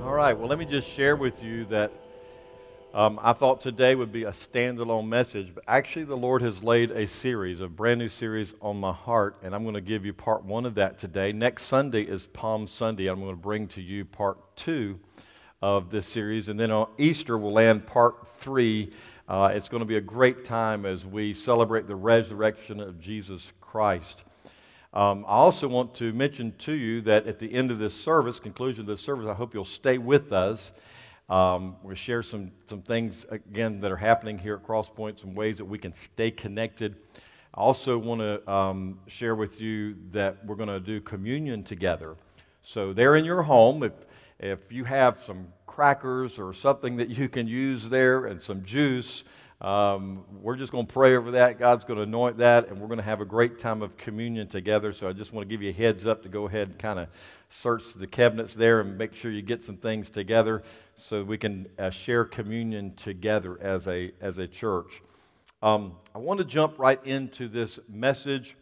All right, well, let me just share with you that I thought today would be a standalone message, but actually, the Lord has laid a brand new series on my heart, and I'm going to give you part one of that today. Next Sunday is Palm Sunday. I'm going to bring to you part two of this series, and then on Easter, we'll land part three. It's going to be a great time as we celebrate the resurrection of Jesus Christ. I also want to mention to you that at the end of this service, conclusion of this service, I hope you'll stay with us. We'll share some things, again, that are happening here at Crosspoint, some ways that we can stay connected. I also want to share with you that we're going to do communion together. So there in your home, if you have some crackers or something that you can use there and some juice, we're just going to pray over that. God's going to anoint that, and we're going to have a great time of communion together. So I just want to give you a heads up to go ahead and kind of search the cabinets there and make sure you get some things together so we can share communion together as a church. I want to jump right into this message,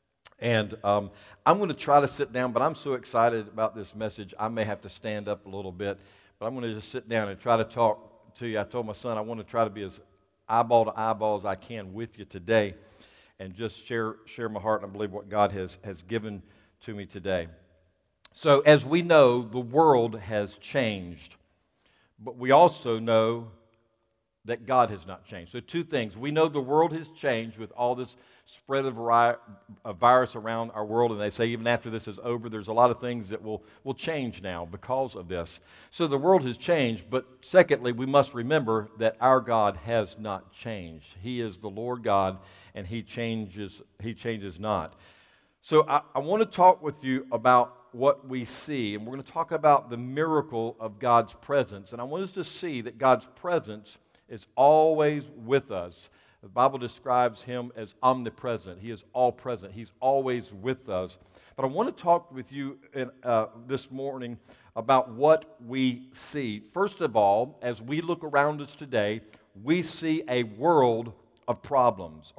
and I'm going to try to sit down, but I'm so excited about this message, I may have to stand up a little bit, but I'm going to just sit down and try to talk to you. I told my son I want to try to be as eyeball to eyeball as I can with you today and just share my heart, and I believe what God has given to me today. So as we know, the world has changed, but we also know that God has not changed. So two things. We know the world has changed with all this spread of virus around our world, and they say even after this is over, there's a lot of things that will change now because of this. So the world has changed, but secondly, we must remember that our God has not changed. He is the Lord God, and He changes not. So I want to talk with you about what we see, and we're going to talk about the miracle of God's presence. And I want us to see that God's presence is always with us. The Bible describes Him as omnipresent. He is all present. He's always with us. But I want to talk with you this morning about what we see. First of all, as we look around us today, we see a world of problems,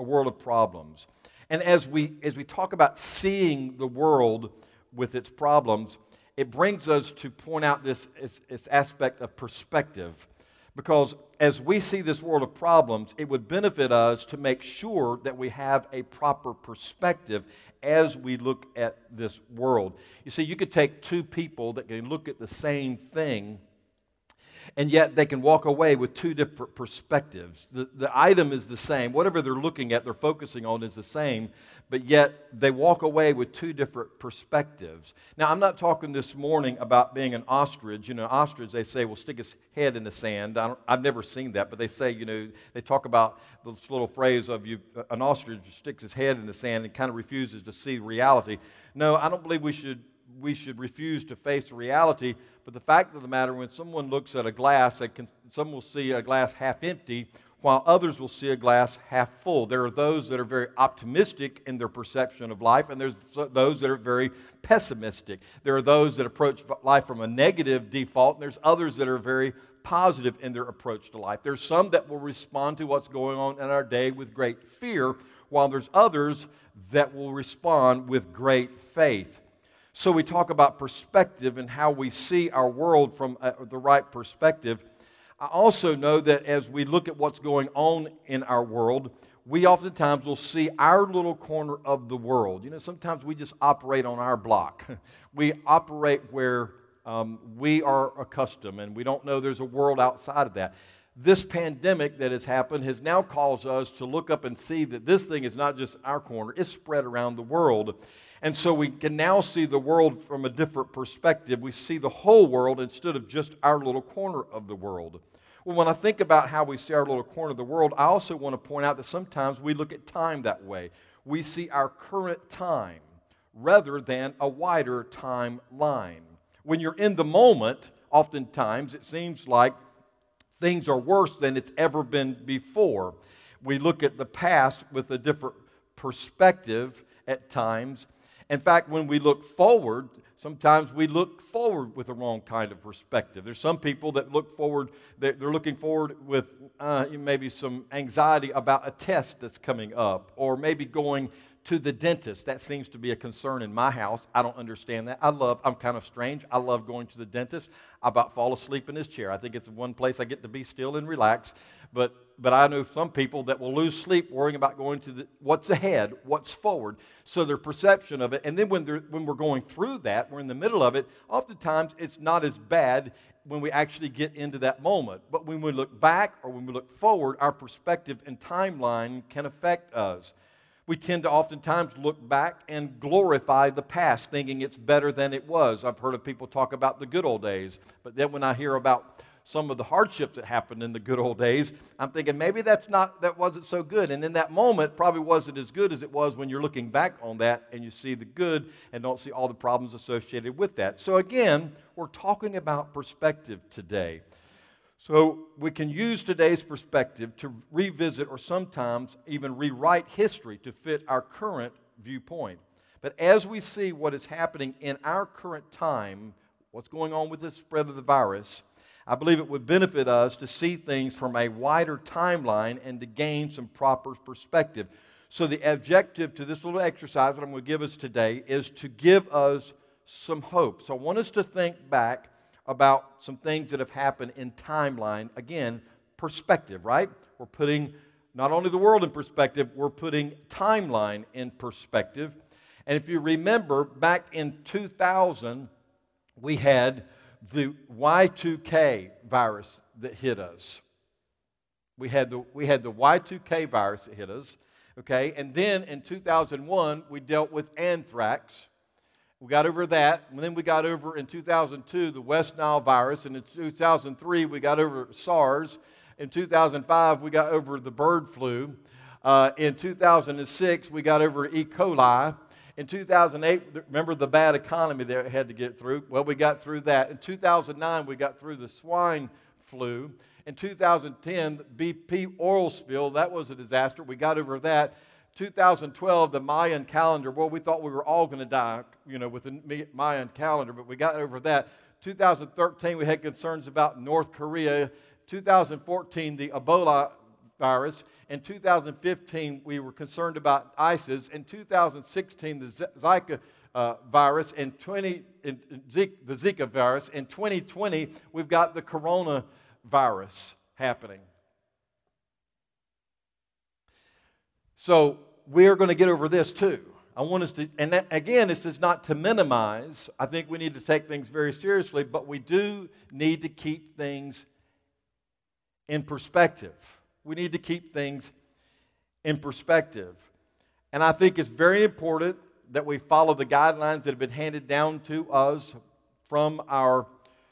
And as we talk about seeing the world with its problems, it brings us to point out this aspect of perspective. Because as we see this world of problems, it would benefit us to make sure that we have a proper perspective as we look at this world. You see, you could take two people that can look at the same thing, and yet they can walk away with two different perspectives. The item is the same. Whatever they're looking at, they're focusing on is the same, but yet they walk away with two different perspectives. Now, I'm not talking this morning about being an ostrich. You know, ostrich, they say, will stick its head in the sand. I've never seen that, but they say, they talk about this little phrase of an ostrich sticks his head in the sand and kind of refuses to see reality. No, I don't believe we should refuse to face reality, but the fact of the matter, when someone looks at a glass, some will see a glass half empty, while others will see a glass half full. There are those that are very optimistic in their perception of life, and there's those that are very pessimistic. There are those that approach life from a negative default, and there's others that are very positive in their approach to life. There's some that will respond to what's going on in our day with great fear, while there's others that will respond with great faith. So we talk about perspective and how we see our world from the right perspective. I also know that as we look at what's going on in our world, we oftentimes will see our little corner of the world. Sometimes we just operate on our block. We operate where we are accustomed, and we don't know there's a world outside of that. This pandemic that has happened has now caused us to look up and see that this thing is not just our corner, it's spread around the world. And so we can now see the world from a different perspective. We see the whole world instead of just our little corner of the world. Well, when I think about how we see our little corner of the world, I also want to point out that sometimes we look at time that way. We see our current time rather than a wider timeline. When you're in the moment, oftentimes it seems like things are worse than it's ever been before. We look at the past with a different perspective at times. In fact, when we look forward, sometimes we look forward with the wrong kind of perspective. There's some people that look forward, they're looking forward with maybe some anxiety about a test that's coming up, or maybe going to the dentist. That seems to be a concern in my house. I don't understand that. I'm kind of strange. I love going to the dentist. I about fall asleep in his chair. I think it's one place I get to be still and relax. But I know some people that will lose sleep worrying about going to what's ahead, what's forward. So their perception of it. And then when we're going through that, we're in the middle of it, oftentimes it's not as bad when we actually get into that moment. But when we look back or when we look forward, our perspective and timeline can affect us. We tend to oftentimes look back and glorify the past, thinking it's better than it was. I've heard of people talk about the good old days, but then when I hear about some of the hardships that happened in the good old days, I'm thinking maybe that wasn't so good. And in that moment, probably wasn't as good as it was when you're looking back on that and you see the good and don't see all the problems associated with that. So again, we're talking about perspective today. So we can use today's perspective to revisit or sometimes even rewrite history to fit our current viewpoint. But as we see what is happening in our current time, what's going on with the spread of the virus, I believe it would benefit us to see things from a wider timeline and to gain some proper perspective. So the objective to this little exercise that I'm going to give us today is to give us some hope. So I want us to think back about some things that have happened in timeline. Again, perspective, right? We're putting not only the world in perspective, we're putting timeline in perspective. And if you remember, back in 2000, we had the Y2K virus that hit us. We had the Y2K virus that hit us, okay? And then in 2001, we dealt with anthrax. We got over that, and then we got over in 2002 the West Nile virus, and in 2003 we got over SARS. In 2005 we got over the bird flu. In 2006 we got over E. coli. In 2008, remember the bad economy that we had to get through? Well, we got through that. In 2009 we got through the swine flu. In 2010, the BP oil spill, that was a disaster. We got over that. 2012, the Mayan calendar. Well, we thought we were all going to die, with the Mayan calendar, but we got over that. 2013, we had concerns about North Korea. 2014, the Ebola virus. In 2015, we were concerned about ISIS. In 2016, the Zika virus. In the Zika virus. In 2020, we've got the coronavirus happening. So we're going to get over this too. I want us to, and that, again, this is not to minimize. I think we need to take things very seriously, but we do need to keep things in perspective. We need to keep things in perspective. And I think it's very important that we follow the guidelines that have been handed down to us from our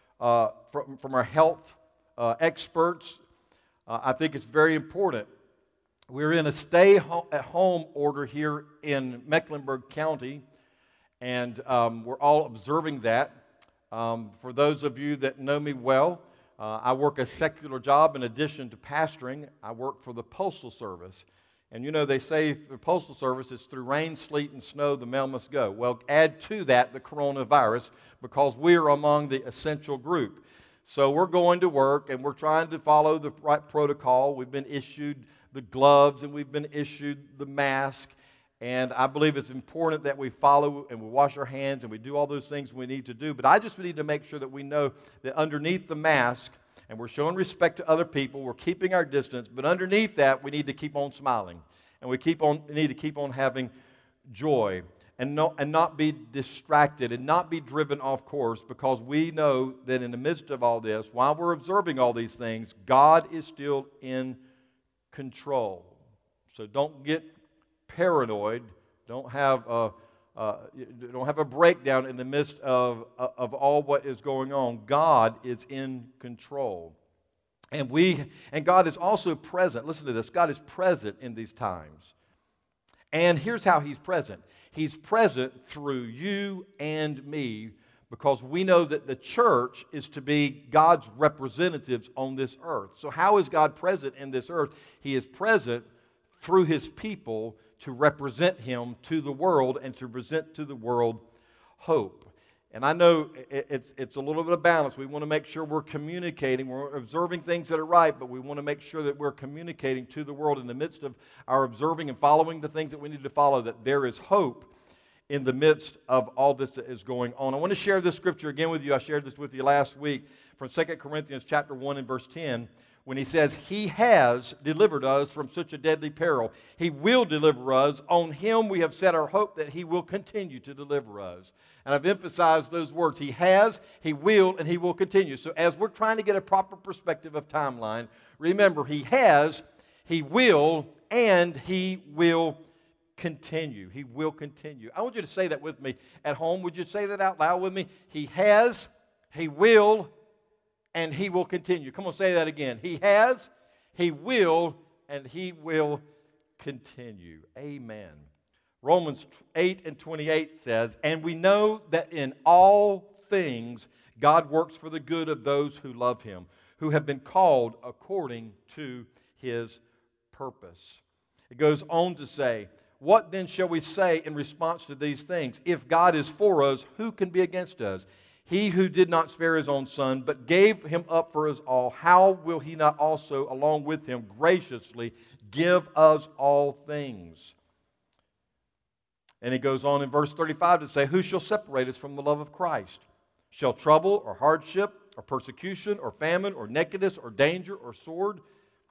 health experts. I think it's very important. We're in a stay-at-home order here in Mecklenburg County, and we're all observing that. For those of you that know me well, I work a secular job in addition to pastoring. I work for the Postal Service. And they say the Postal Service is through rain, sleet, and snow, the mail must go. Well, add to that the coronavirus, because we're among the essential group. So we're going to work, and we're trying to follow the right protocol. We've been issued the gloves, and we've been issued the mask. And I believe it's important that we follow and we wash our hands and we do all those things we need to do. But I just need to make sure that we know that underneath the mask, and we're showing respect to other people, we're keeping our distance, but underneath that, we need to keep on smiling. And we need to keep on having joy and not be distracted and not be driven off course, because we know that in the midst of all this, while we're observing all these things, God is still in control. So don't get paranoid. Don't have a breakdown in the midst of all what is going on. God is in control. And God is also present. Listen to this. God is present in these times. And here's how He's present. He's present through you and me, because we know that the church is to be God's representatives on this earth. So how is God present in this earth? He is present through His people to represent Him to the world and to present to the world hope. And I know it's a little bit of balance. We want to make sure we're communicating, we're observing things that are right, but we want to make sure that we're communicating to the world in the midst of our observing and following the things that we need to follow, that there is hope in the midst of all this that is going on. I want to share this scripture again with you. I shared this with you last week from 2 Corinthians chapter 1 and verse 10. When he says, He has delivered us from such a deadly peril. He will deliver us. On Him we have set our hope that He will continue to deliver us. And I've emphasized those words. He has, He will, and He will continue. So as we're trying to get a proper perspective of timeline, remember, He has, He will, and He will continue. He will continue. I want you to say that with me at home. Would you say that out loud with me? He has, He will, and He will continue. Come on, say that again. He has, He will, and He will continue. Amen. Romans 8 and 28 says, And we know that in all things God works for the good of those who love Him, who have been called according to His purpose. It goes on to say, What then shall we say in response to these things? If God is for us, who can be against us? He who did not spare His own Son, but gave Him up for us all, how will He not also, along with Him, graciously give us all things? And He goes on in verse 35 to say, Who shall separate us from the love of Christ? Shall trouble or hardship or persecution or famine or nakedness or danger or sword?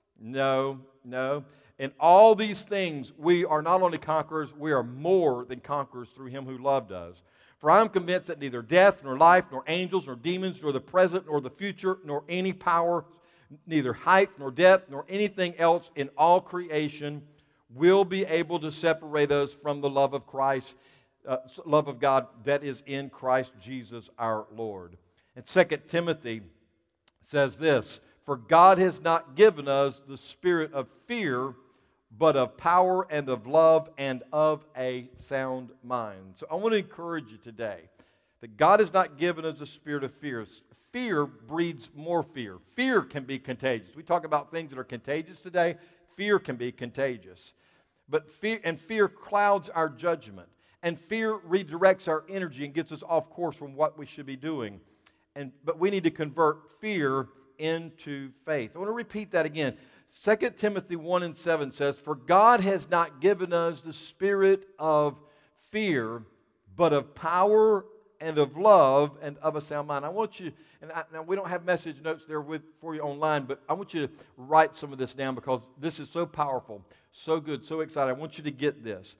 No, no. In all these things we are not only conquerors, we are more than conquerors through Him who loved us. For I am convinced that neither death, nor life, nor angels, nor demons, nor the present, nor the future, nor any power, neither height, nor depth, nor anything else in all creation will be able to separate us from the love of Christ, love of God that is in Christ Jesus our Lord. And 2 Timothy says this, For God has not given us the spirit of fear, but of power and of love and of a sound mind. So I want to encourage you today that God has not given us a spirit of fear. Fear breeds more fear. Fear can be contagious. We talk about things that are contagious today. Fear can be contagious. But fear clouds our judgment. And fear redirects our energy and gets us off course from what we should be doing. But we need to convert fear into faith. I want to repeat that again. 2 Timothy 1 and 7 says, For God has not given us the spirit of fear, but of power and of love and of a sound mind. I want you, now we don't have message notes there for you online, but I want you to write some of this down because this is so powerful, so good, so exciting. I want you to get this.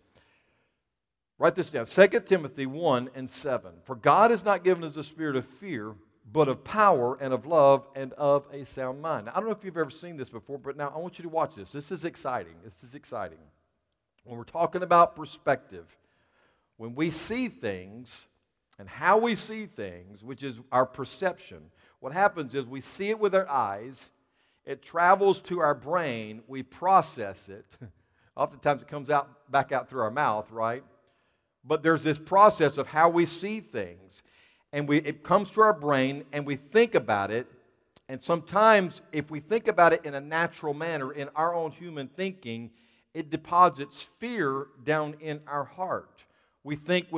Write this down. 2 Timothy 1 and 7. For God has not given us the spirit of fear, but of power and of love and of a sound mind. Now, I don't know if you've ever seen this before, but now I want you to watch this. This is exciting. This is exciting. When we're talking about perspective, when we see things and how we see things, which is our perception, what happens is we see it with our eyes, it travels to our brain, we process it. Oftentimes it comes back out through our mouth, right? But there's this process of how we see things. And it comes to our brain, and we think about it. And sometimes, if we think about it in a natural manner, in our own human thinking, it deposits fear down in our heart. We think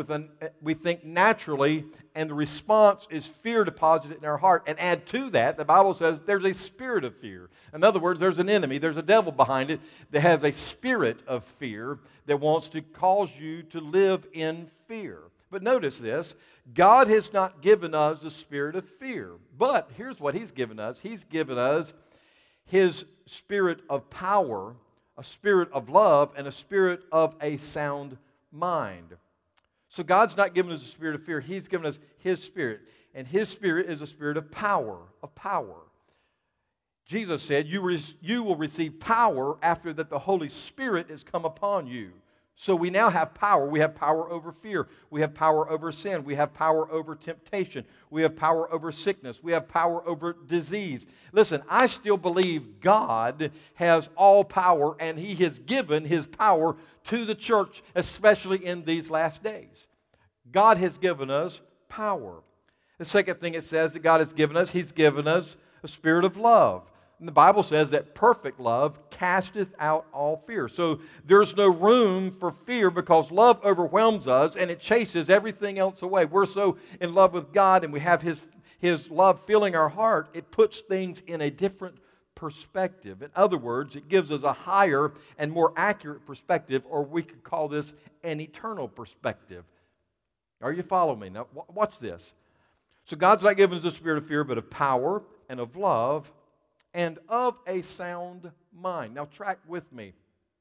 naturally, and the response is fear deposited in our heart. And add to that, the Bible says there's a spirit of fear. In other words, there's an enemy, there's a devil behind it that has a spirit of fear that wants to cause you to live in fear. But notice this, God has not given us the spirit of fear. But here's what He's given us. He's given us His spirit of power, a spirit of love, and a spirit of a sound mind. So God's not given us a spirit of fear. He's given us His spirit. And His spirit is a spirit of power, Jesus said, you will receive power after that the Holy Spirit has come upon you. So we now have power. We have power over fear. We have power over sin. We have power over temptation. We have power over sickness. We have power over disease. Listen, I still believe God has all power, and He has given His power to the church, especially in these last days. God has given us power. The second thing it says that God has given us, He's given us a spirit of love. And the Bible says that perfect love casteth out all fear. So there's no room for fear because love overwhelms us and it chases everything else away. We're so in love with God and we have His love filling our heart, it puts things in a different perspective. In other words, it gives us a higher and more accurate perspective, or we could call this an eternal perspective. Are you following me? Now, watch this. So God's not giving us a spirit of fear, but of power and of love and of a sound mind. Now, track with me.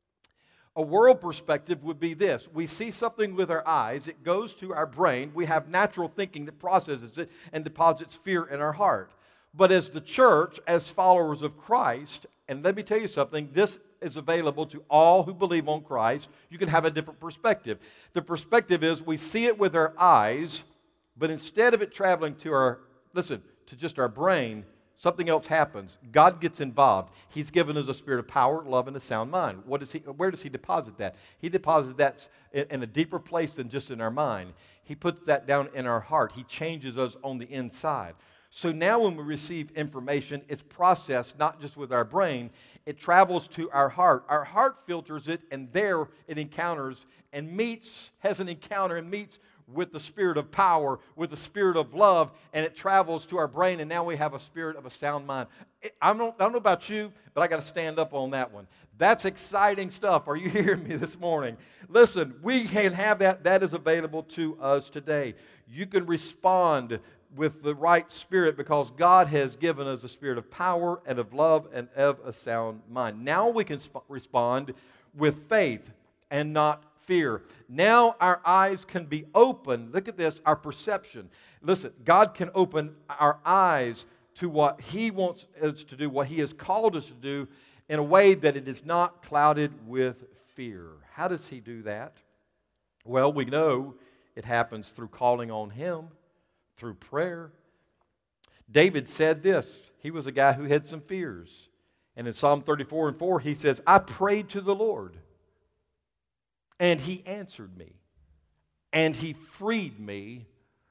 A world perspective would be this. We see something with our eyes. It goes to our brain. We have natural thinking that processes it and deposits fear in our heart. But as the church, as followers of Christ, and let me tell you something, this is available to all who believe on Christ. You can have a different perspective. The perspective is we see it with our eyes, but instead of it traveling to just our brain, something else happens. God gets involved. He's given us a spirit of power, love, and a sound mind. Where does He deposit that? He deposits that in a deeper place than just in our mind. He puts that down in our heart. He changes us on the inside. So now when we receive information, it's processed not just with our brain, it travels to our heart. Our heart filters it, and there it encounters and has an encounter and meets with the spirit of power, with the spirit of love, and it travels to our brain, and now we have a spirit of a sound mind. I don't know about you, but I got to stand up on that one. That's exciting stuff. Are you hearing me this morning? Listen, we can have that. That is available to us today. You can respond with the right spirit because God has given us a spirit of power and of love and of a sound mind. Now we can respond with faith and not fear. Now our eyes can be open. Look at this, our perception. Listen, God can open our eyes to what He wants us to do, what He has called us to do in a way that it is not clouded with fear. How does He do that? Well, we know it happens through calling on Him, through prayer. David said this. He was a guy who had some fears. And in Psalm 34:4, he says, I prayed to the Lord, and He answered me, and He freed me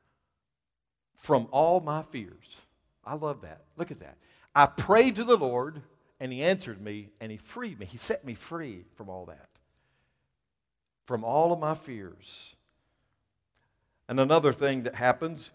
from all my fears. I love that. Look at that. I prayed to the Lord, and He answered me, and He freed me. He set me free from all that, from all of my fears. And another thing that happens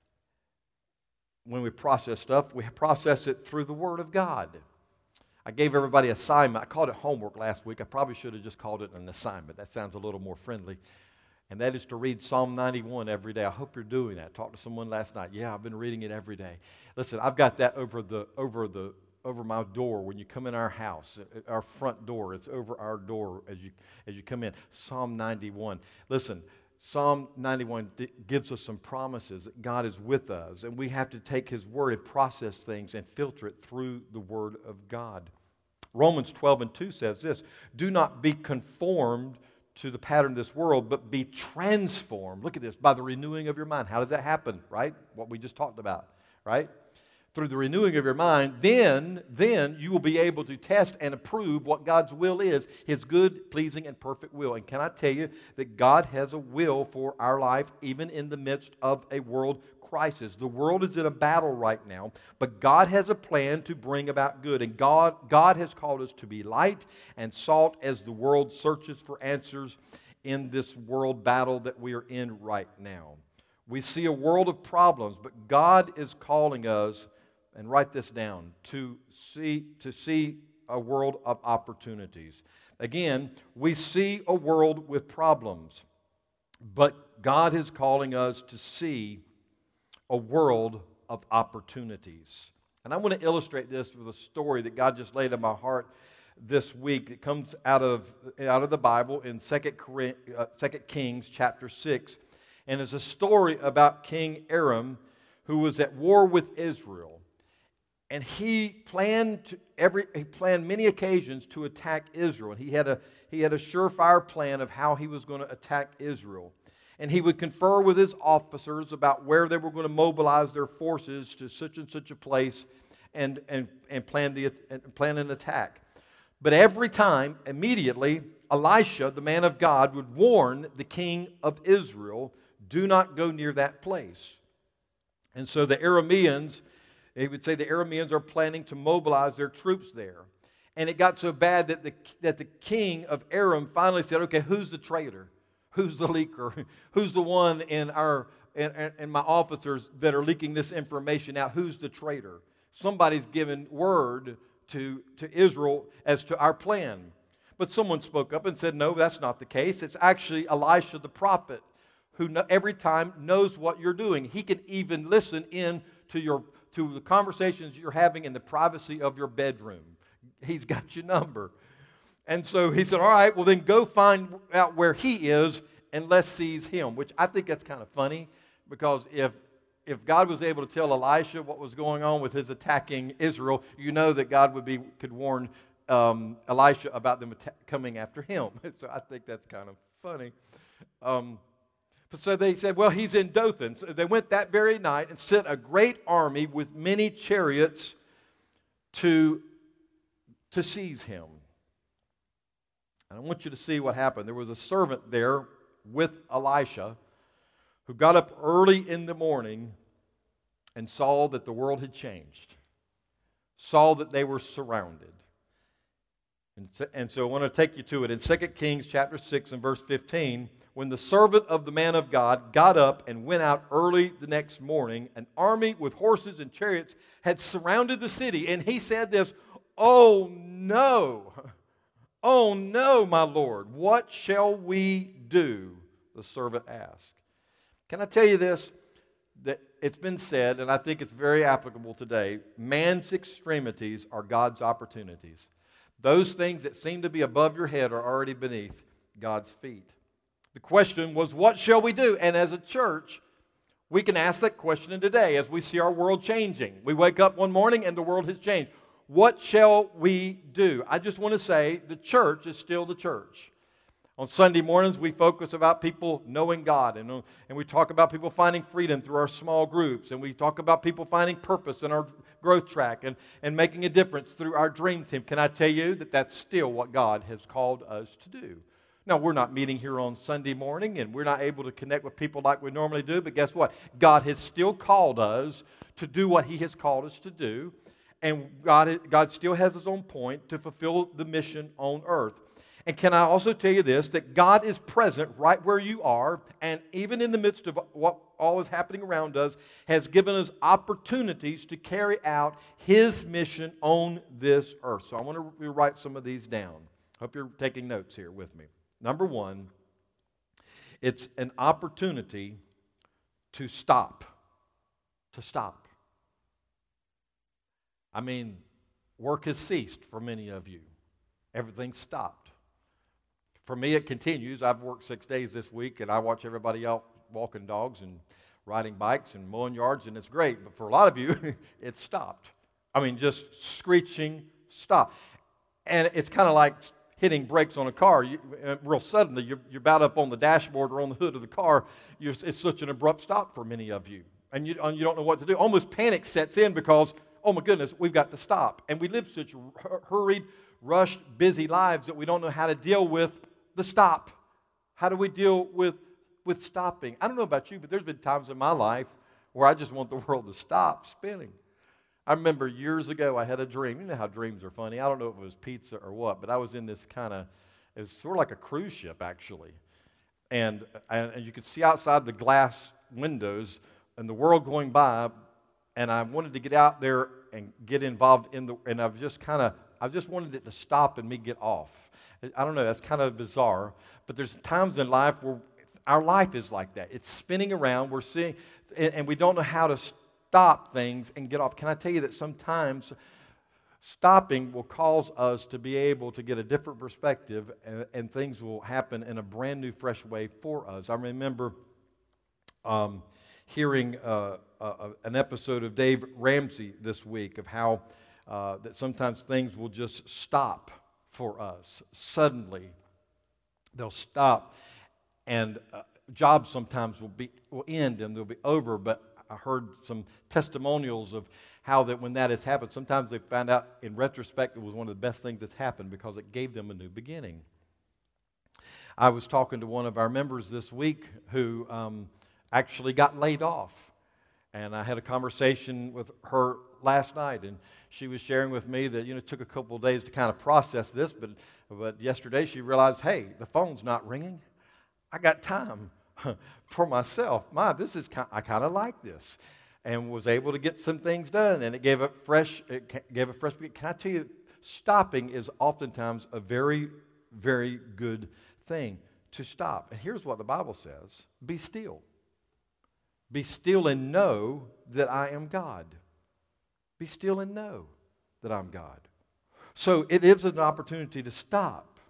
when we process stuff, we process it through the Word of God. I gave everybody an assignment. I called it homework last week. I probably should have just called it an assignment. That sounds a little more friendly. And that is to read Psalm 91 every day. I hope you're doing that. Talked to someone last night. Yeah, I've been reading it every day. Listen, I've got that over my door when you come in our house, our front door. It's over our door as you come in. Psalm 91. Listen, Psalm 91 gives us some promises that God is with us, and we have to take His Word and process things and filter it through the Word of God. Romans 12:2 says this, do not be conformed to the pattern of this world, but be transformed. Look at this, by the renewing of your mind. How does that happen, right? What we just talked about, right? Through the renewing of your mind, then you will be able to test and approve what God's will is, His good, pleasing, and perfect will. And can I tell you that God has a will for our life, even in the midst of a world crisis. The world is in a battle right now, but God has a plan to bring about good. And God has called us to be light and salt as the world searches for answers in this world battle that we are in right now. We see a world of problems, but God is calling us, and write this down, to see a world of opportunities. Again, we see a world with problems, but God is calling us to see a world of opportunities. And I want to illustrate this with a story that God just laid on my heart this week. It comes out of the Bible in 2 Kings chapter 6, and it's a story about King Aram, who was at war with Israel. And he planned many occasions to attack Israel. And he had a surefire plan of how he was going to attack Israel. And he would confer with his officers about where they were going to mobilize their forces to such and such a place and plan an attack. But every time, immediately, Elisha, the man of God, would warn the king of Israel, do not go near that place. And so the Arameans He would say the Arameans are planning to mobilize their troops there. And it got so bad that the king of Aram finally said, okay, who's the traitor? Who's the leaker? Who's the one in my officers that are leaking this information out? Who's the traitor? Somebody's given word to Israel as to our plan. But someone spoke up and said, no, that's not the case. It's actually Elisha the prophet who every time knows what you're doing. He can even listen in to the conversations you're having in the privacy of your bedroom. He's got your number. And so he said, all right, well then go find out where he is and let's seize him, which I think that's kind of funny because if God was able to tell Elisha what was going on with his attacking Israel, you know that God could warn Elisha about them coming after him. So I think that's kind of funny. So they said, well, he's in Dothan. So they went that very night and sent a great army with many chariots to seize him. And I want you to see what happened. There was a servant there with Elisha who got up early in the morning and saw that the world had changed, saw that they were surrounded. And so I want to take you to it. In 2 Kings chapter 6 and verse 15, when the servant of the man of God got up and went out early the next morning, an army with horses and chariots had surrounded the city. And he said this, oh no, my Lord, what shall we do? The servant asked. Can I tell you this? That it's been said, and I think it's very applicable today, man's extremities are God's opportunities. Those things that seem to be above your head are already beneath God's feet. The question was, what shall we do? And as a church, we can ask that question today as we see our world changing. We wake up one morning and the world has changed. What shall we do? I just want to say the church is still the church. On Sunday mornings, we focus about people knowing God, and we talk about people finding freedom through our small groups, and we talk about people finding purpose in our growth track and making a difference through our dream team. Can I tell you that that's still what God has called us to do? Now, we're not meeting here on Sunday morning, and we're not able to connect with people like we normally do, but guess what? God has still called us to do what He has called us to do, and God still has His own point to fulfill the mission on earth. And can I also tell you this, that God is present right where you are, and even in the midst of what all is happening around us, has given us opportunities to carry out His mission on this earth. So I want to write some of these down. Hope you're taking notes here with me. Number one, it's an opportunity to stop. To stop. I mean, work has ceased for many of you. Everything's stopped. For me, it continues. I've worked 6 days this week, and I watch everybody out walking dogs and riding bikes and mowing yards, and it's great. But for a lot of you, it's stopped. I mean, just screeching stop. And it's kind of like hitting brakes on a car. Real suddenly, you're about up on the dashboard or on the hood of the car. It's such an abrupt stop for many of you. And you don't know what to do. Almost panic sets in because, oh my goodness, we've got to stop. And we live such hurried, rushed, busy lives that we don't know how to deal with the stop. How do we deal with stopping? I don't know about you, but there's been times in my life where I just want the world to stop spinning. I remember years ago I had a dream. You know how dreams are funny. I don't know if it was pizza or what, but I was in this it was sort of like a cruise ship actually. And you could see outside the glass windows and the world going by, and I wanted to get out there and get involved and I just wanted it to stop and me get off. I don't know, that's kind of bizarre, but there's times in life where our life is like that. It's spinning around, we're seeing, and we don't know how to stop things and get off. Can I tell you that sometimes stopping will cause us to be able to get a different perspective and things will happen in a brand new, fresh way for us. I remember hearing an episode of Dave Ramsey this week of how that sometimes things will just stop for us. Suddenly, they'll stop, and jobs sometimes will end and they'll be over. But I heard some testimonials of how that when that has happened, sometimes they found out in retrospect it was one of the best things that's happened because it gave them a new beginning. I was talking to one of our members this week who actually got laid off. And I had a conversation with her last night, and she was sharing with me that, it took a couple of days to kind of process this, but yesterday she realized, hey, the phone's not ringing. I got time for myself. I kind of like this, and was able to get some things done, and it gave a fresh. Can I tell you, stopping is oftentimes a very, very good thing to stop. And here's what the Bible says: be still. Be still and know that I am God. Be still and know that I'm God. So it is an opportunity to stop,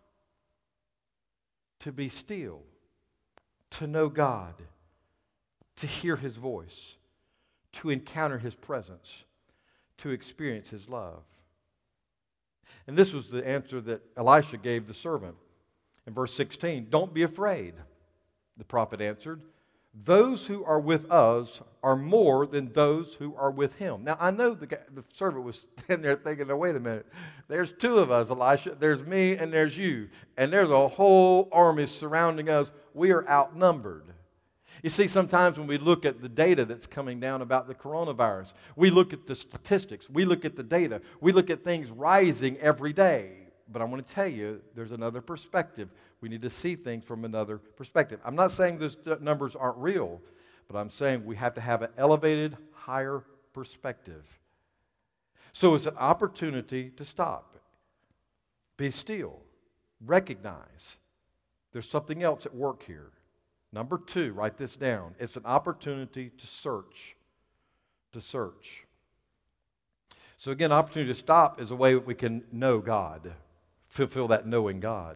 to be still, to know God, to hear His voice, to encounter His presence, to experience His love. And this was the answer that Elisha gave the servant. In verse 16, don't be afraid. The prophet answered, those who are with us are more than those who are with him. Now, I know the servant was standing there thinking, now, wait a minute. There's two of us, Elisha. There's me and there's you. And there's a whole army surrounding us. We are outnumbered. You see, sometimes when we look at the data that's coming down about the coronavirus, we look at the statistics, we look at the data, we look at things rising every day. But I want to tell you, there's another perspective. We need to see things from another perspective. I'm not saying those numbers aren't real, but I'm saying we have to have an elevated, higher perspective. So it's an opportunity to stop. Be still. Recognize there's something else at work here. Number 2, write this down. It's an opportunity to search. To search. So again, opportunity to stop is a way we can know God. Fulfill that knowing God.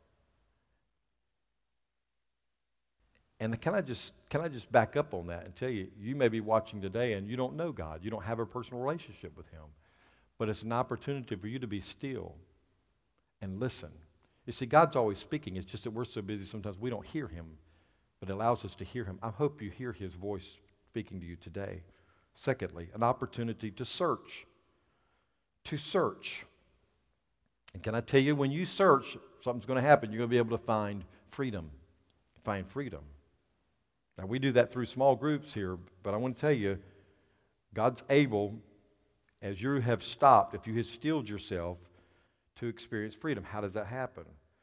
And can I just back up on that and tell you, you may be watching today and you don't know God. You don't have a personal relationship with Him. But it's an opportunity for you to be still and listen. You see, God's always speaking. It's just that we're so busy sometimes we don't hear Him. But it allows us to hear Him. I hope you hear His voice speaking to you today. Secondly, an opportunity to search. To search. And can I tell you, when you search, something's going to happen. You're going to be able to find freedom. Find freedom. Now, we do that through small groups here, but I want to tell you, God's able, as you have stopped, if you have stilled yourself, to experience freedom. How does that happen?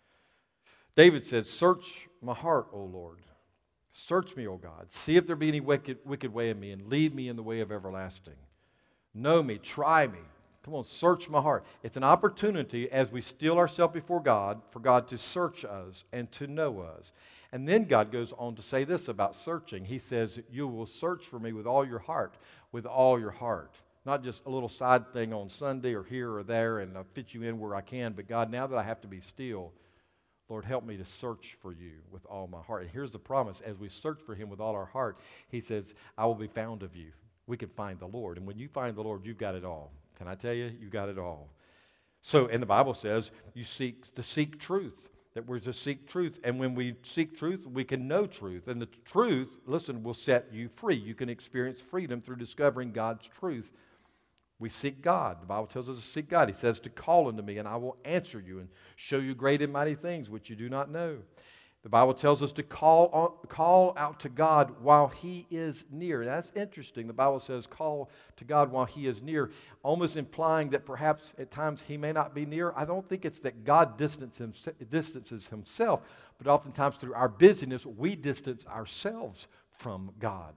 David said, search my heart, O Lord. Search me, O God. See if there be any wicked way in me, and lead me in the way of everlasting. Know me, try me. Come on, search my heart. It's an opportunity as we still ourselves before God for God to search us and to know us. And then God goes on to say this about searching. He says, you will search for me with all your heart, with all your heart. Not just a little side thing on Sunday or here or there, and I'll fit you in where I can. But God, now that I have to be still, Lord, help me to search for you with all my heart. And here's the promise. As we search for Him with all our heart, He says, I will be found of you. We can find the Lord. And when you find the Lord, you've got it all. Can I tell you? You've got it all. So, and the Bible says, you seek truth. That we're to seek truth. And when we seek truth, we can know truth. And the truth, listen, will set you free. You can experience freedom through discovering God's truth. We seek God. The Bible tells us to seek God. He says to call unto me, and I will answer you and show you great and mighty things which you do not know. The Bible tells us to call out to God while He is near. That's interesting. The Bible says call to God while He is near, almost implying that perhaps at times He may not be near. I don't think it's that God distances Himself, but oftentimes through our busyness, we distance ourselves from God.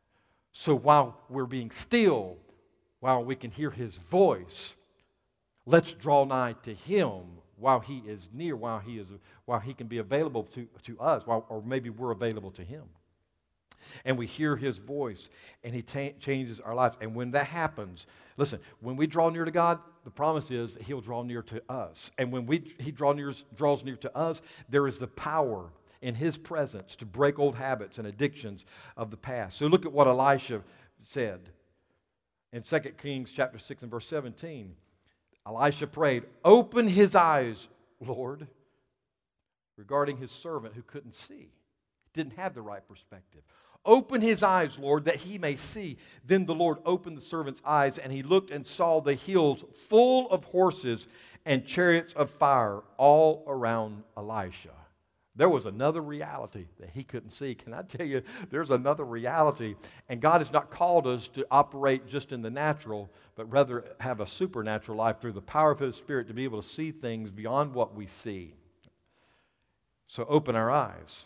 So while we're being still, while we can hear His voice, let's draw nigh to Him while He is near, while He can be available to us, or maybe we're available to Him. And we hear His voice, and He changes our lives. And when that happens, listen, when we draw near to God, the promise is that He'll draw near to us. And when He draws near to us, there is the power in His presence to break old habits and addictions of the past. So look at what Elisha said in 2 Kings chapter 6 and verse 17. Elisha prayed, open his eyes, Lord, regarding his servant who couldn't see, didn't have the right perspective. Open his eyes, Lord, that he may see. Then the Lord opened the servant's eyes, and he looked and saw the hills full of horses and chariots of fire all around Elisha. There was another reality that he couldn't see. Can I tell you, there's another reality. And God has not called us to operate just in the natural, but rather have a supernatural life through the power of His Spirit to be able to see things beyond what we see. So open our eyes.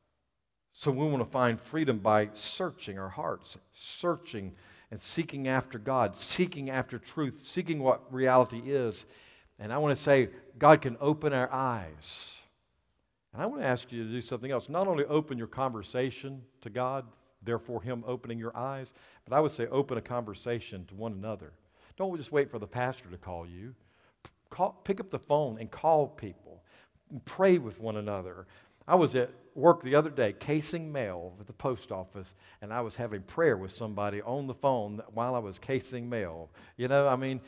So we want to find freedom by searching our hearts, searching and seeking after God, seeking after truth, seeking what reality is. And I want to say, God can open our eyes. And I want to ask you to do something else. Not only open your conversation to God, therefore Him opening your eyes, but I would say open a conversation to one another. Don't just wait for the pastor to call you. Pick up the phone and call people. And pray with one another. I was at work the other day casing mail at the post office, and I was having prayer with somebody on the phone while I was casing mail. You know, I mean,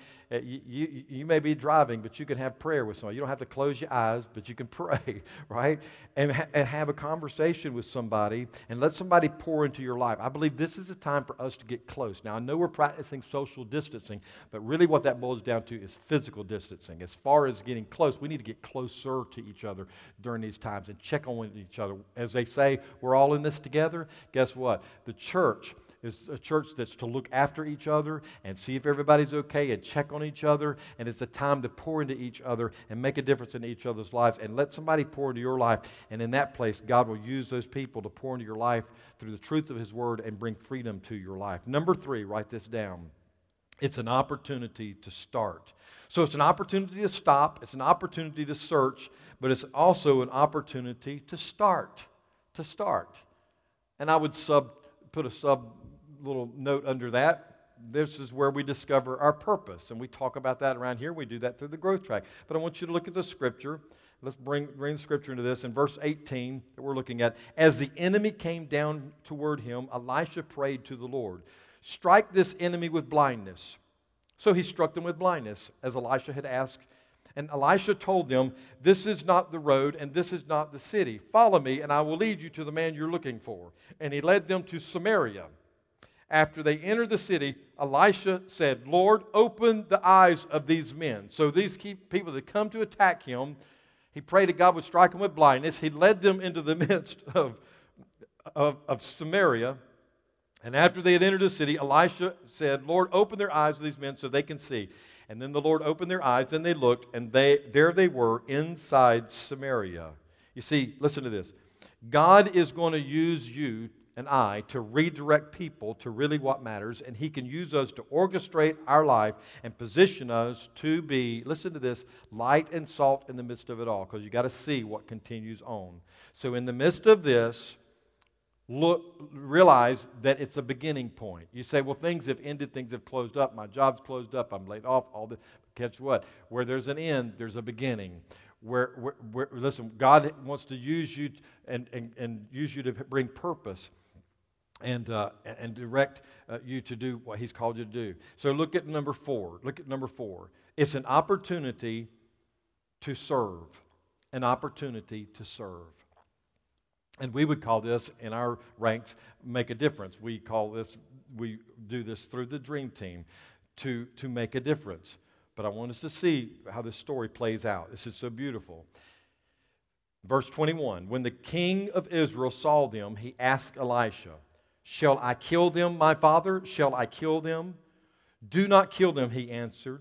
you may be driving, but you can have prayer with somebody. You don't have to close your eyes, but you can pray, right? And have a conversation with somebody and let somebody pour into your life. I believe this is a time for us to get close. Now, I know we're practicing social distancing, but really what that boils down to is physical distancing. As far as getting close, we need to get closer to each other during these times and check on each other. As they say, we're all in this together. Guess what? The church is a church that's to look after each other and see if everybody's okay and check on each other. And it's a time to pour into each other and make a difference in each other's lives. And let somebody pour into your life. And in that place, God will use those people to pour into your life through the truth of His Word and bring freedom to your life. Number 3, write this down. It's an opportunity to start. So it's an opportunity to stop. It's an opportunity to search. But it's also an opportunity to start. To start. And I would put a little note under that. This is where we discover our purpose. And we talk about that around here. We do that through the growth track. But I want you to look at the Scripture. Let's bring the Scripture into this. In verse 18 that we're looking at, as the enemy came down toward him, Elisha prayed to the Lord, strike this enemy with blindness. So he struck them with blindness, as Elisha had asked. And Elisha told them, this is not the road and this is not the city. Follow me and I will lead you to the man you're looking for. And he led them to Samaria. After they entered the city, Elisha said, Lord, open the eyes of these men. So these people that come to attack him, he prayed that God would strike them with blindness. He led them into the midst of Samaria. And after they had entered the city, Elisha said, Lord, open their eyes of these men so they can see. And then the Lord opened their eyes, and they looked, and there they were inside Samaria. You see, listen to this. God is going to use you and I to redirect people to really what matters, and He can use us to orchestrate our life and position us to be, listen to this, light and salt in the midst of it all, because you got to see what continues on. So in the midst of this, realize that it's a beginning point. You say, well, things have ended, things have closed up, my job's closed up, I'm laid off, all this. Catch what? Where there's an end, there's a beginning. Listen, God wants to use you and use you to bring purpose and direct you to do what He's called you to do. So look at number 4. Look at number 4. It's an opportunity to serve. An opportunity to serve. And we would call this, in our ranks, make a difference. We do this through the Dream Team to make a difference. But I want us to see how this story plays out. This is so beautiful. Verse 21, when the king of Israel saw them, he asked Elisha, shall I kill them, my father? Shall I kill them? Do not kill them, he answered.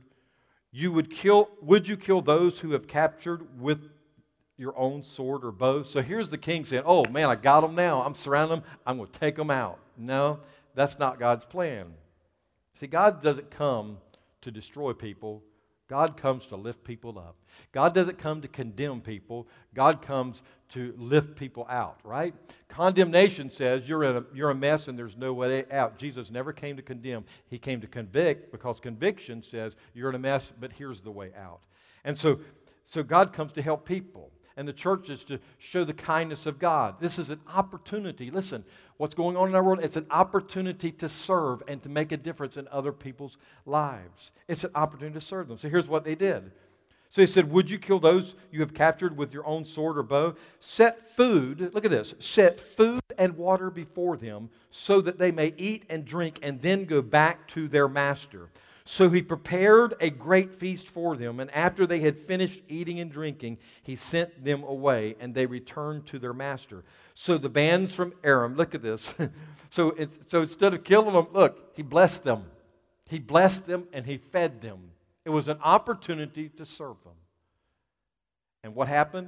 Would you kill those who have captured with your own sword or bow? So here's the king saying, oh man, I got them now. I'm surrounding them. I'm going to take them out. No, that's not God's plan. See, God doesn't come to destroy people. God comes to lift people up. God doesn't come to condemn people. God comes to lift people out, right? Condemnation says you're a mess and there's no way out. Jesus never came to condemn. He came to convict, because conviction says you're in a mess, but here's the way out. And so God comes to help people. And the church is to show the kindness of God. This is an opportunity. Listen, what's going on in our world, it's an opportunity to serve and to make a difference in other people's lives. It's an opportunity to serve them. So here's what they did. So he said, would you kill those you have captured with your own sword or bow? Set food, look at this, set food and water before them so that they may eat and drink and then go back to their master. So he prepared a great feast for them, and after they had finished eating and drinking, he sent them away, and they returned to their master. So the bands from Aram, look at this. So instead of killing them, look, he blessed them. He blessed them and he fed them. It was an opportunity to serve them. And what happened?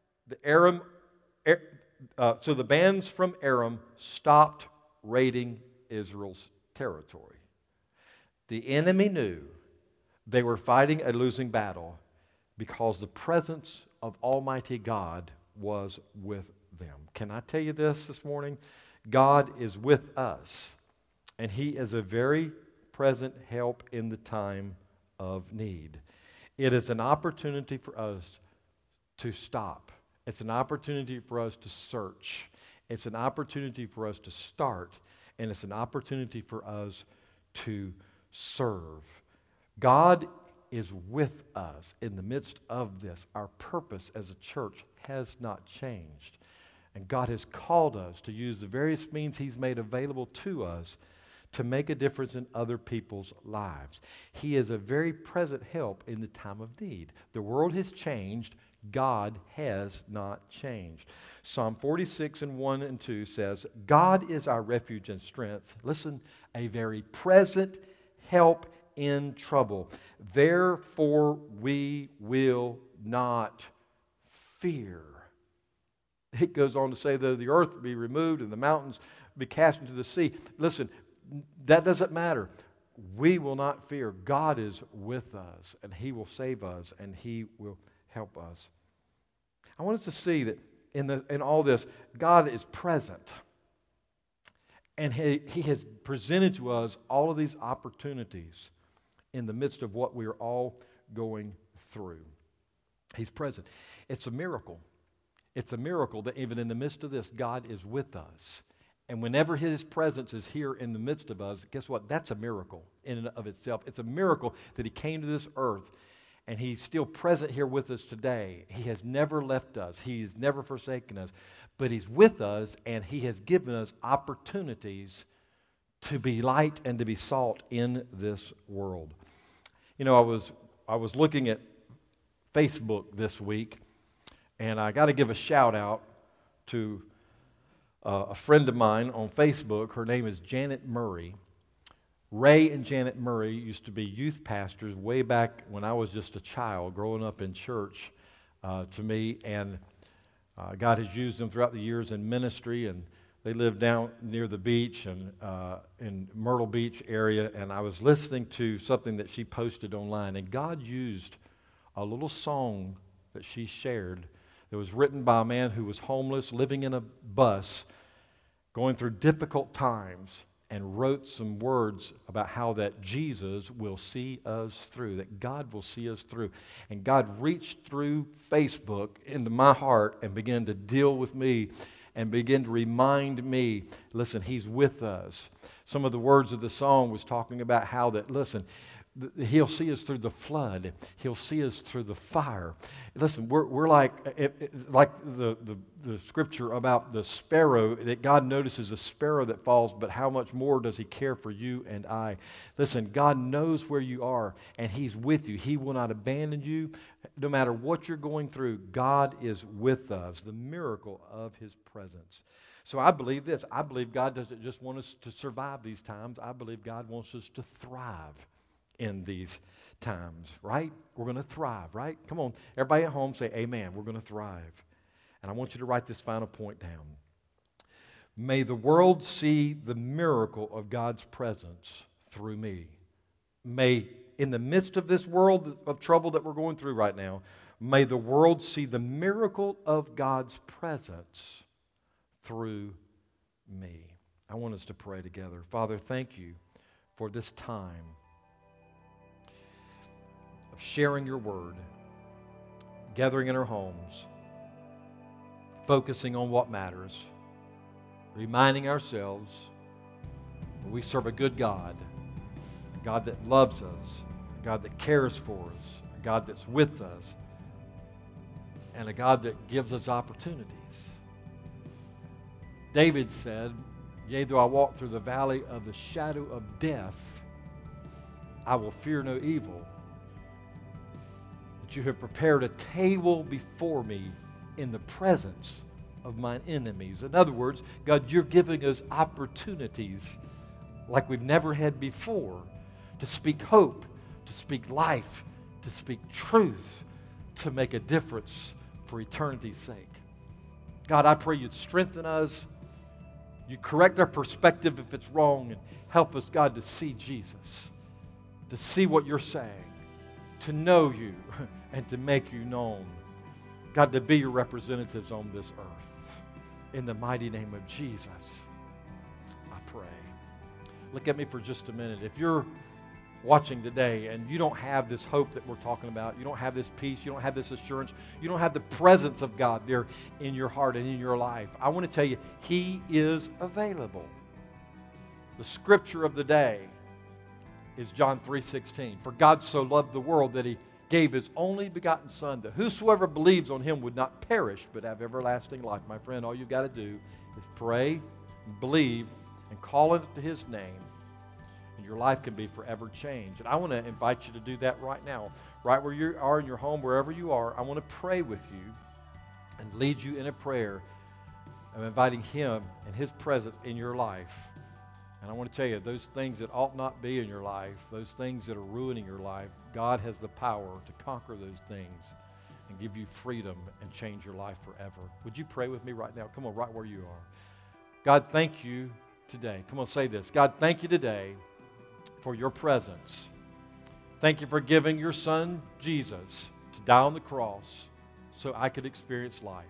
So the bands from Aram stopped raiding Israel's territory. The enemy knew they were fighting a losing battle because the presence of Almighty God was with them. Can I tell you this morning? God is with us, and He is a very present help in the time of need. It is an opportunity for us to stop. It's an opportunity for us to search. It's an opportunity for us to start, and it's an opportunity for us to serve. God is with us in the midst of this. Our purpose as a church has not changed. And God has called us to use the various means He's made available to us to make a difference in other people's lives. He is a very present help in the time of need. The world has changed. God has not changed. Psalm 46 and 1 and 2 says, God is our refuge and strength. Listen, a very present help in trouble. Therefore we will not fear. It goes on to say, though the earth be removed and the mountains be cast into the sea. Listen, that doesn't matter. We will not fear. God is with us, and He will save us, and He will help us. I want us to see that in all this, God is present. And he has presented to us all of these opportunities in the midst of what we are all going through. He's present. It's a miracle. It's a miracle that even in the midst of this, God is with us. And whenever His presence is here in the midst of us, guess what? That's a miracle in and of itself. It's a miracle that He came to this earth, and He's still present here with us today. He has never left us. He has never forsaken us. But He's with us, and He has given us opportunities to be light and to be salt in this world. You know, I was looking at Facebook this week, and I got to give a shout out to a friend of mine on Facebook. Her name is Janet Murray. Ray and Janet Murray used to be youth pastors way back when I was just a child growing up in church to me, and God has used them throughout the years in ministry, and they live down near the beach and in Myrtle Beach area, and I was listening to something that she posted online, and God used a little song that she shared that was written by a man who was homeless, living in a bus, going through difficult times, and wrote some words about how that Jesus will see us through, that God will see us through. And God reached through Facebook into my heart and began to deal with me and begin to remind me, listen, He's with us. Some of the words of the song was talking about how that, listen, He'll see us through the flood. He'll see us through the fire. Listen, we're like the scripture about the sparrow, that God notices a sparrow that falls, but how much more does He care for you and I? Listen, God knows where you are, and He's with you. He will not abandon you. No matter what you're going through, God is with us, the miracle of His presence. So I believe this. I believe God doesn't just want us to survive these times. I believe God wants us to thrive in these times, right? We're going to thrive, right? Come on, everybody at home say amen. We're going to thrive. And I want you to write this final point down. May the world see the miracle of God's presence through me. May, in the midst of this world of trouble that we're going through right now, may the world see the miracle of God's presence through me. I want us to pray together. Father, thank you for this time of sharing your word, gathering in our homes, focusing on what matters, reminding ourselves that we serve a good God, a God that loves us, a God that cares for us, a God that's with us, and a God that gives us opportunities. David said, yea, though I walk through the valley of the shadow of death, I will fear no evil. That you have prepared a table before me in the presence of mine enemies. In other words, God, you're giving us opportunities like we've never had before to speak hope, to speak life, to speak truth, to make a difference for eternity's sake. God, I pray you'd strengthen us. You correct our perspective if it's wrong, and help us, God, to see Jesus, to see what you're saying, to know you, and to make you known. God, to be your representatives on this earth. In the mighty name of Jesus, I pray. Look at me for just a minute. If you're watching today and you don't have this hope that we're talking about, you don't have this peace, you don't have this assurance, you don't have the presence of God there in your heart and in your life, I want to tell you, He is available. The scripture of the day is John 3:16. For God so loved the world that He gave His only begotten Son, that whosoever believes on Him would not perish but have everlasting life. My friend, all you've got to do is pray, believe, and call it to His name, and your life can be forever changed. And I want to invite you to do that right now. Right where you are in your home, wherever you are, I want to pray with you and lead you in a prayer of inviting Him and His presence in your life. And I want to tell you, those things that ought not be in your life, those things that are ruining your life, God has the power to conquer those things and give you freedom and change your life forever. Would you pray with me right now? Come on, right where you are. God, thank you today. Come on, say this. God, thank you today for your presence. Thank you for giving your Son, Jesus, to die on the cross so I could experience life.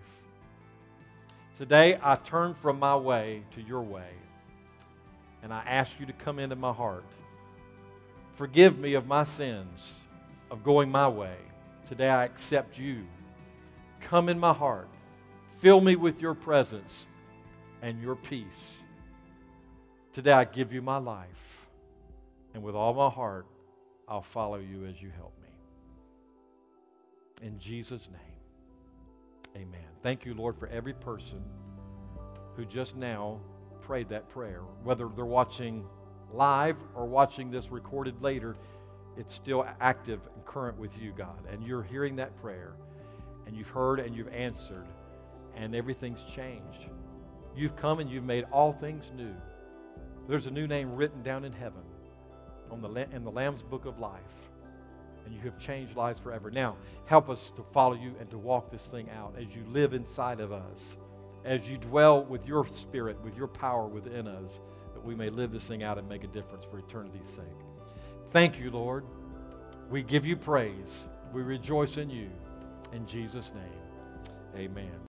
Today, I turn from my way to your way, and I ask you to come into my heart. Forgive me of my sins, of going my way. Today, I accept you. Come in my heart. Fill me with your presence and your peace. Today, I give you my life, and with all my heart, I'll follow you as you help me. In Jesus' name, amen. Thank you, Lord, for every person who just now prayed that prayer. Whether they're watching live or watching this recorded later, it's still active and current with you, God. And you're hearing that prayer, and you've heard and you've answered, and everything's changed. You've come and you've made all things new. There's a new name written down in heaven in the Lamb's Book of Life, and you have changed lives forever. Now, help us to follow you and to walk this thing out as you live inside of us, as you dwell with your Spirit, with your power within us, that we may live this thing out and make a difference for eternity's sake. Thank you, Lord. We give you praise. We rejoice in you. In Jesus' name, amen.